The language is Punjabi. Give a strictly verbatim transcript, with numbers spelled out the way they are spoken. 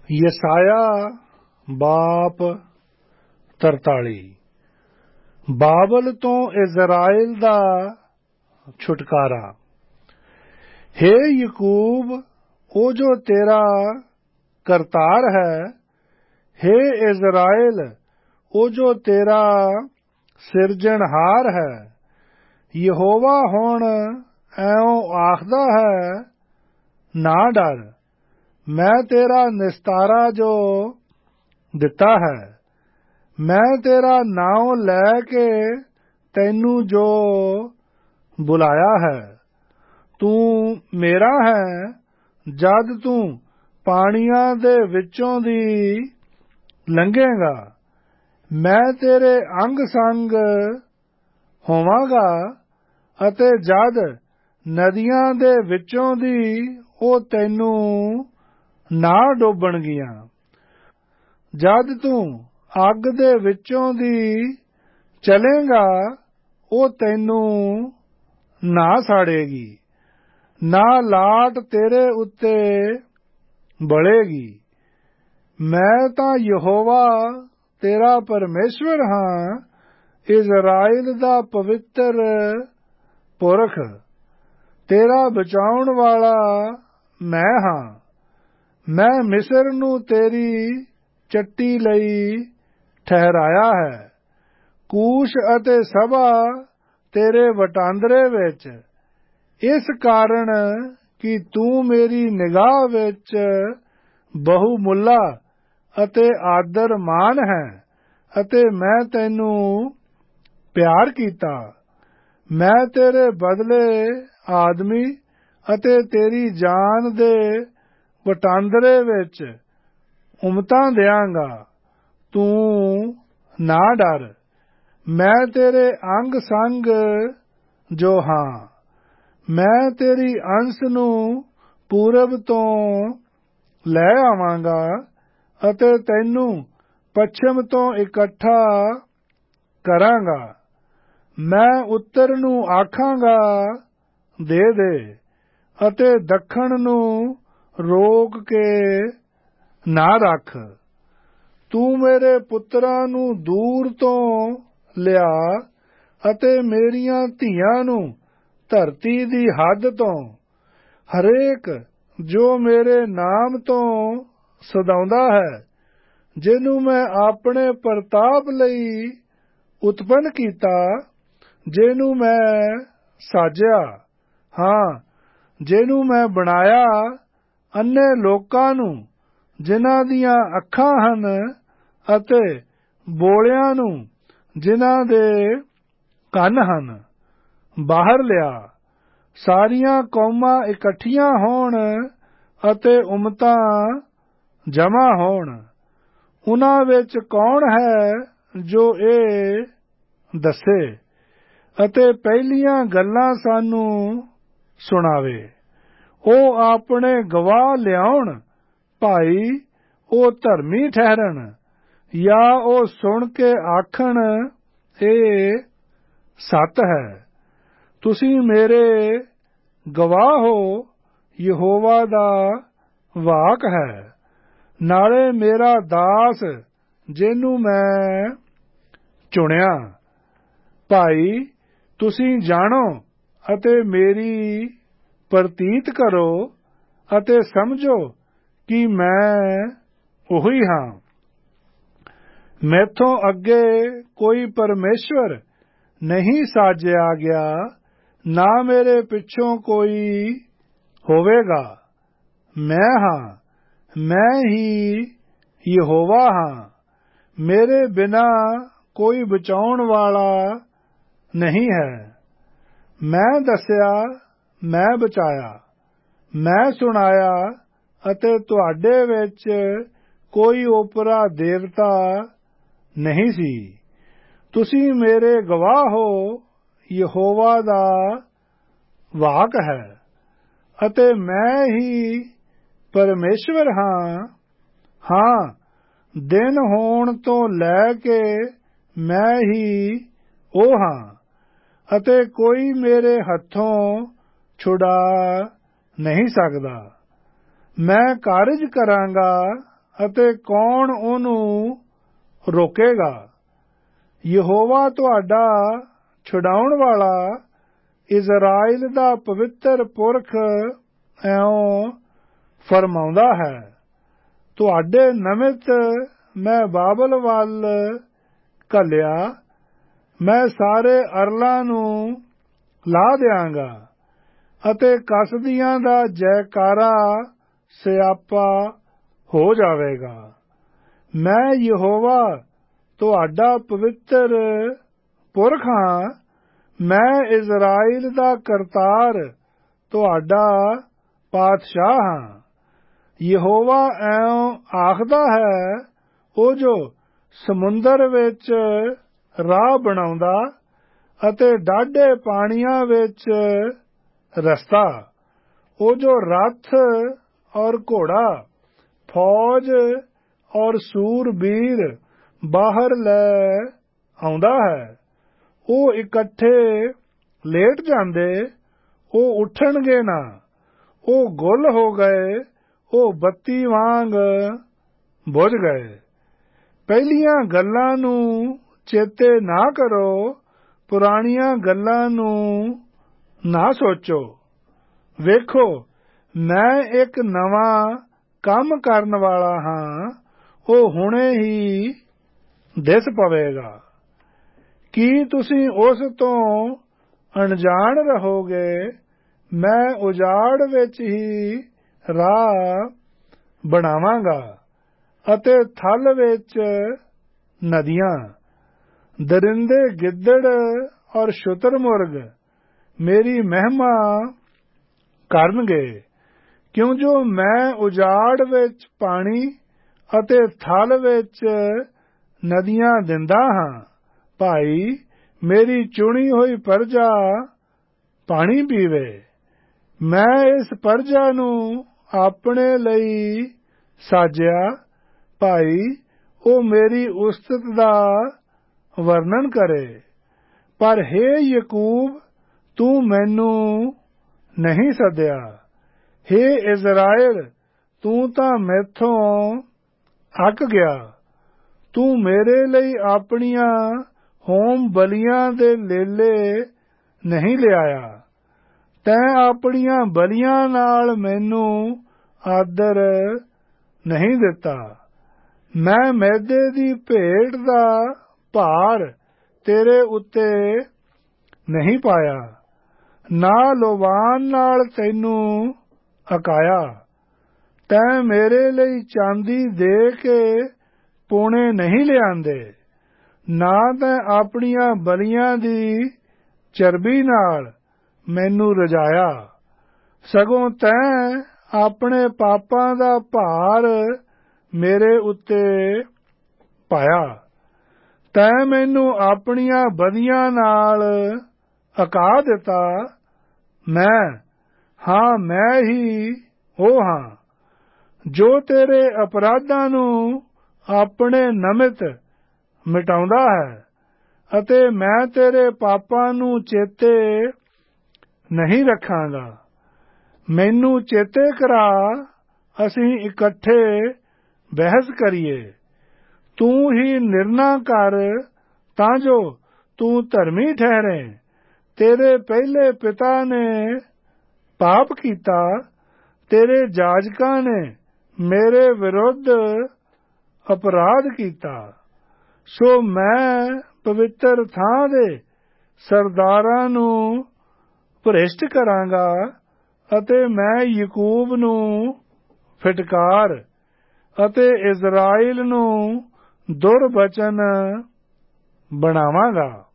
ਯਸਾਇਆ ਬਾਪ ਤਰਤਾਲੀ। ਬਾਬਲ ਤੋਂ ਇਜ਼ਰਾਇਲ ਦਾ ਛੁਟਕਾਰਾ। ਹੇ ਯਕੂਬ, ਉਹ ਜੋ ਤੇਰਾ ਕਰਤਾਰ ਹੈ, ਹੇ ਇਜ਼ਰਾਇਲ, ਉਹ ਜੋ ਤੇਰਾ ਸਿਰਜਣਹਾਰ ਹੈ। ਯਹੋਵਾ ਹੁਣ ਐਉਂ ਆਖਦਾ ਹੈ, ਨਾ ਡਰ, ਮੈਂ ਤੇਰਾ ਨਿਸਤਾਰਾ ਜੋ ਦਿੱਤਾ ਹੈ। ਮੈਂ ਤੇਰਾ ਨਾਉਂ ਲੈ ਕੇ ਤੈਨੂੰ ਜੋ ਬੁਲਾਇਆ ਹੈ। ਤੂੰ ਮੇਰਾ ਹੈ, ਜਦ ਤੂੰ ਪਾਣੀਆਂ ਦੇ ਵਿੱਚੋਂ ਦੀ ਲੰਘੇਗਾ। ਮੈਂ ਤੇਰੇ ਅੰਗ ਸੰਗ ਹੋਵਾਂਗਾ, ਅਤੇ ਜਦ ਨਦੀਆਂ ਦੇ ਵਿੱਚੋਂ ਦੀ ਉਹ ਤੈਨੂੰ ਨਾ ਡੋਬਣਗੀਆਂ। ਜਦ ਤੂੰ ਅੱਗ ਦੇ ਵਿੱਚੋਂ ਦੀ ਚਲੇਂਗਾ, ਉਹ ਤੈਨੂੰ ਨਾ ਸਾੜੇਗੀ, ਨਾ ਲਾਟ ਤੇਰੇ ਉੱਤੇ ਬਲੇਗੀ। ਮੈਂ ਤਾਂ ਯਹੋਵਾ ਤੇਰਾ ਪਰਮੇਸ਼ਵਰ ਹਾਂ, ਇਜ਼ਰਾਇਲ ਦਾ ਪਵਿੱਤਰ ਪੁਰਖ, ਤੇਰਾ ਬਚਾਉਣ ਵਾਲਾ ਮੈਂ ਹਾਂ। ਮੈਂ ਮਿਸਰ ਨੂੰ ਤੇਰੀ ਚੱਟੀ ਲਈ ਠਹਿਰਾਇਆ ਹੈ, ਕੂਸ਼ ਅਤੇ ਸਭਾ ਤੇਰੇ ਵਟਾਂਦਰੇ ਵਿੱਚ, ਇਸ ਕਾਰਨ ਕਿ ਤੂੰ ਮੇਰੀ ਨਿਗਾਹ ਵਿੱਚ ਬਹੁਮੁੱਲਾ ਅਤੇ ਆਦਰ ਮਾਨ ਹੈ, ਅਤੇ ਮੈਂ ਤੈਨੂੰ ਪਿਆਰ ਕੀਤਾ। ਮੈਂ ਤੇਰੇ ਬਦਲੇ ਆਦਮੀ ਅਤੇ ਤੇਰੀ ਜਾਨ ਦੇ ਵਟਾਂਦਰੇ ਵਿੱਚ ਉਮਤਾਂ ਦਿਆਂਗਾ। ਤੂੰ ਨਾ ਡਰ, ਮੈਂ ਤੇਰੇ ਅੰਗ ਸੰਗ ਜੋ ਹਾਂ। ਮੈਂ ਤੇਰੀ ਅੰਸ ਨੂੰ ਪੂਰਬ ਤੋਂ ਲੈ ਆਵਾਂਗਾ, ਅਤੇ ਤੈਨੂੰ ਪੱਛਮ ਤੋਂ ਇਕੱਠਾ ਕਰਾਂਗਾ। ਮੈਂ ਉੱਤਰ ਨੂੰ ਆਖਾਂਗਾ, ਦੇ ਦੇ, ਅਤੇ ਦੱਖਣ ਨੂੰ ਰੋਕ ਕੇ ਨਾ ਰੱਖ। ਤੂੰ ਮੇਰੇ ਪੁੱਤਰਾਂ ਨੂੰ ਦੂਰ ਤੋਂ ਲਿਆ, ਅਤੇ ਮੇਰੀਆਂ ਧੀਆਂ ਨੂੰ ਧਰਤੀ ਦੀ ਹੱਦ ਤੋਂ। ਹਰੇਕ ਜੋ ਮੇਰੇ ਨਾਮ ਤੋਂ ਸਦਾਉਂਦਾ ਹੈ, ਜਿਹਨੂੰ ਮੈਂ ਆਪਣੇ ਪ੍ਰਤਾਪ ਲਈ ਉਤਪੰਨ ਕੀਤਾ, ਜਿਹਨੂੰ ਮੈਂ ਸਾਜਿਆ, ਹਾਂ, ਜਿਹਨੂੰ ਮੈਂ ਬਣਾਇਆ, ਅੰਨੇ ਲੋਕਾਂ ਨੂੰ ਜਿਨ੍ਹਾਂ ਦੀਆਂ ਅੱਖਾਂ ਹਨ, ਅਤੇ ਬੋਲਿਆਂ ਨੂੰ ਜਿਨ੍ਹਾਂ ਦੇ ਕੰਨ ਹਨ, ਬਾਹਰ ਲਿਆ। ਸਾਰੀਆਂ ਕੌਮਾਂ ਇਕੱਠੀਆਂ ਹੋਣ ਅਤੇ ਉਮਤਾਂ ਜਮ੍ਹਾਂ ਹੋਣ। ਉਨ੍ਹਾਂ ਵਿੱਚ ਕੌਣ ਹੈ ਜੋ ਇਹ ਦੱਸੇ, ਅਤੇ ਪਹਿਲੀਆਂ ਗੱਲਾਂ ਸਾਨੂੰ ਸੁਣਾਵੇ। ਉਹ ਆਪਣੇ ਗਵਾਹ ਲਿਆਉਣ, ਭਾਈ ਉਹ ਧਰਮੀ ਠਹਿਰਨ, ਜਾਂ ਉਹ ਸੁਣ ਕੇ ਆਖਣ, ਇਹ ਸੱਤ ਹੈ। ਤੁਸੀਂ ਮੇਰੇ ਗਵਾਹ ਹੋ, ਯਹੋਵਾ ਦਾ ਵਾਕ ਹੈ, ਨਾਲੇ ਮੇਰਾ ਦਾਸ ਜਿਹਨੂੰ ਮੈਂ ਚੁਣਿਆ। ਭਾਈ ਤੁਸੀਂ ਜਾਣੋ ਅਤੇ ਮੇਰੀ ਪ੍ਰਤੀਤ ਕਰੋ, ਅਤੇ ਸਮਝੋ ਕਿ ਮੈਂ ਉਹੀ ਹਾਂ। ਮੈਥੋਂ ਅੱਗੇ ਕੋਈ ਪਰਮੇਸ਼ਵਰ ਨਹੀਂ ਸਾਜਿਆ ਗਿਆ, ਨਾ ਮੇਰੇ ਪਿੱਛੋਂ ਕੋਈ ਹੋਵੇਗਾ। ਮੈਂ ਹਾਂ, ਮੈਂ ਹੀ ਯਹੋਵਾ ਹਾਂ। ਮੇਰੇ ਬਿਨਾਂ ਕੋਈ ਬਚਾਉਣ ਵਾਲਾ ਨਹੀਂ ਹੈ। ਮੈਂ ਦੱਸਿਆ, ਮੈਂ ਬਚਾਇਆ, ਮੈਂ ਸੁਣਾਇਆ, ਅਤੇ ਤੁਹਾਡੇ ਵਿੱਚ ਕੋਈ ਓਪਰਾ ਦੇਵਤਾ ਨਹੀਂ ਸੀ। ਤੁਸੀਂ ਮੇਰੇ ਗਵਾਹ ਹੋ, ਯਹੋਵਾ ਦਾ ਵਾਕ ਹੈ, ਅਤੇ ਮੈਂ ਹੀ ਪਰਮੇਸ਼ਵਰ ਹਾਂ। ਹਾਂ, ਦਿਨ ਹੋਣ ਤੋਂ ਲੈ ਕੇ ਮੈਂ ਹੀ ਉਹ ਹਾਂ, ਅਤੇ ਕੋਈ ਮੇਰੇ ਹੱਥੋਂ ਛੁਡਾ ਨਹੀਂ ਸਕਦਾ। ਮੈਂ ਕਾਰਜ ਕਰਾਂਗਾ ਅਤੇ ਕੌਣ ਉਹਨੂੰ ਰੋਕੇਗਾ। ਯਹੋਵਾ ਤੁਹਾਡਾ ਛੁਡਾਉਣ ਵਾਲਾ, ਇਜ਼ਰਾਈਲ ਦਾ ਪਵਿੱਤਰ ਪੁਰਖ ਇਉਂ ਫਰਮਾਉਂਦਾ ਹੈ, ਤੁਹਾਡੇ ਨਿਮਿਤ ਮੈਂ ਬਾਬਲ ਵੱਲ ਘੱਲਿਆ, ਮੈਂ ਸਾਰੇ ਅਰਲਾਂ ਨੂੰ ਲਾ ਦਿਆਂਗਾ ਅਤੇ ਕਸਦੀਆਂ ਦਾ ਜੈਕਾਰਾ ਸਿਆਪਾ ਹੋ ਜਾਵੇਗਾ। ਮੈਂ ਯਹੋਵਾ ਤੁਹਾਡਾ ਪਵਿੱਤਰ ਪੁਰਖ ਹਾਂ, ਮੈਂ ਇਜ਼ਰਾਈਲ ਦਾ ਕਰਤਾਰ ਤੁਹਾਡਾ ਪਾਤਸ਼ਾਹ ਹਾਂ। ਯਹੋਵਾ ਇਉਂ ਆਖਦਾ ਹੈ, ਉਹ ਜੋ ਸਮੁੰਦਰ ਵਿੱਚ ਰਾਹ ਬਣਾਉਂਦਾ ਅਤੇ ਡਾਢੇ ਪਾਣੀਆਂ ਵਿੱਚ ਰਸਤਾ, ਉਹ ਜੋ ਰੱਥ ਔਰ ਘੋੜਾ, ਫੌਜ ਔਰ ਸੂਰਬੀਰ ਬਾਹਰ ਲੈ ਆਉਂਦਾ ਹੈ। ਉਹ ਇਕੱਠੇ ਲੇਟ ਜਾਂਦੇ, ਉਹ ਉੱਠਣਗੇ ਨਾ, ਉਹ ਗੁੱਲ ਹੋ ਗਏ, ਉਹ ਬੱਤੀ ਵਾਂਗ ਬੁਝ ਗਏ। ਪਹਿਲੀਆਂ ਗੱਲਾਂ ਨੂੰ ਚੇਤੇ ਨਾ ਕਰੋ, ਪੁਰਾਣੀਆਂ ਗੱਲਾਂ ਨੂੰ ਨਾ ਸੋਚੋ। ਵੇਖੋ, ਮੈਂ ਇੱਕ ਨਵਾਂ ਕੰਮ ਕਰਨ ਵਾਲਾ ਹਾਂ, ਉਹ ਹੁਣੇ ਹੀ ਦਿਸ ਪਵੇਗਾ। ਕੀ ਤੁਸੀਂ ਉਸ ਤੋਂ ਅਣਜਾਣ ਰਹੋਗੇ? ਮੈਂ ਉਜਾੜ ਵਿੱਚ ਹੀ ਰਾਹ ਬਣਾਵਾਂਗਾ ਅਤੇ ਥਲ ਵਿੱਚ ਨਦੀਆਂ। ਦਰਿੰਦੇ, ਗਿੱਦੜ ਔਰ ਸ਼ੁਤਰਮੁਰਗ ਮੇਰੀ ਮਹਿਮਾ ਕਰਨਗੇ, ਕਿਉਂ ਜੋ ਮੈਂ ਉਜਾੜ ਵਿੱਚ ਪਾਣੀ ਅਤੇ ਥਲ ਵਿੱਚ ਨਦੀਆਂ ਦਿੰਦਾ ਹਾਂ। ਭਾਈ, ਮੇਰੀ ਚੁਣੀ ਹੋਈ ਪਰਜਾ ਪਾਣੀ ਪੀਵੇ। ਮੈਂ ਇਸ ਪਰਜਾ ਨੂੰ ਆਪਣੇ ਲਈ ਸਾਜਿਆ। ਭਾਈ, ਉਹ ਮੇਰੀ ਉਸਤਤ ਦਾ ਵਰਣਨ ਕਰੇ। ਪਰ ਹੇ ਯਕੂਬ, ਤੂੰ ਮੈਨੂੰ ਨਹੀਂ ਸੱਦਿਆ। ਹੇ ਇਜ਼ਰਾਇਲ, ਤੂੰ ਤਾਂ ਮੈਥੋਂ ਅੱਕ ਗਿਆ। ਤੂੰ ਮੇਰੇ ਲਈ ਆਪਣੀਆਂ ਹੋਮ ਬਲੀਆਂ ਦੇ ਲੇਲੇ ਨਹੀਂ ਲਿਆਇਆ। ਤੈਂ ਆਪਣੀਆਂ ਬਲੀਆਂ ਨਾਲ ਮੈਨੂੰ ਆਦਰ ਨਹੀਂ ਦਿੱਤਾ। ਮੈਂ ਮੈਦੇ ਦੀ ਭੇਟ ਦਾ ਭਾਰ ਤੇਰੇ ਉੱਤੇ ਨਹੀਂ ਪਾਇਆ, ਨਾ ਲੋਬਾਨ ਨਾਲ ਤੈਨੂੰ ਅਕਾਇਆ। ਤੈਂ ਮੇਰੇ ਲਈ ਚਾਂਦੀ ਦੇ ਕੇ ਪੋਣੇ ਨਹੀਂ ਲਿਆਂਦੇ, ਨਾ ਤੈਂ ਆਪਣੀਆਂ ਬਲੀਆਂ ਦੀ ਚਰਬੀ ਨਾਲ ਮੈਨੂੰ ਰਜਾਇਆ। ਸਗੋਂ ਤੈਂ ਆਪਣੇ ਪਾਪਾਂ ਦਾ ਭਾਰ ਮੇਰੇ ਉੱਤੇ ਪਾਇਆ। ਤੈਂ ਮੈਨੂੰ ਆਪਣੀਆਂ ਬਦੀਆਂ ਨਾਲ ਅਕਾ ਦਿੱਤਾ। ਮੈਂ, ਹਾਂ ਮੈਂ ਹੀ ਉਹ ਹਾਂ, ਜੋ ਤੇਰੇ ਅਪਰਾਧਾਂ ਨੂੰ ਆਪਣੇ ਨਿਮਿਤ ਮਿਟਾਉਂਦਾ ਹੈ, ਅਤੇ ਮੈਂ ਤੇਰੇ ਪਾਪਾਂ ਨੂੰ ਚੇਤੇ ਨਹੀਂ ਰੱਖਾਂਗਾ। ਮੈਨੂੰ ਚੇਤੇ ਕਰਾ, ਅਸੀਂ ਇਕੱਠੇ ਬਹਿਸ ਕਰੀਏ। ਤੂੰ ਹੀ ਨਿਰਣਾ ਕਰ, ਤਾਂ ਜੋ ਤੂੰ ਧਰਮੀ ਠਹਿਰੇ। ਤੇਰੇ ਪਹਿਲੇ ਪਿਤਾ ਨੇ ਪਾਪ ਕੀਤਾ, ਤੇਰੇ ਜਾਜਕਾਂ ਨੇ ਮੇਰੇ ਵਿਰੁੱਧ ਅਪਰਾਧ ਕੀਤਾ। ਸੋ ਮੈਂ ਪਵਿੱਤਰ ਥਾਂ ਦੇ ਸਰਦਾਰਾਂ ਨੂੰ ਭ੍ਰਿਸ਼ਟ ਕਰਾਂਗਾ, ਅਤੇ ਮੈਂ ਯਕੂਬ ਨੂੰ ਫਿਟਕਾਰ ਅਤੇ ਇਜ਼ਰਾਈਲ ਨੂੰ ਦੁਰਬਚਨ ਬਣਾਵਾਂਗਾ।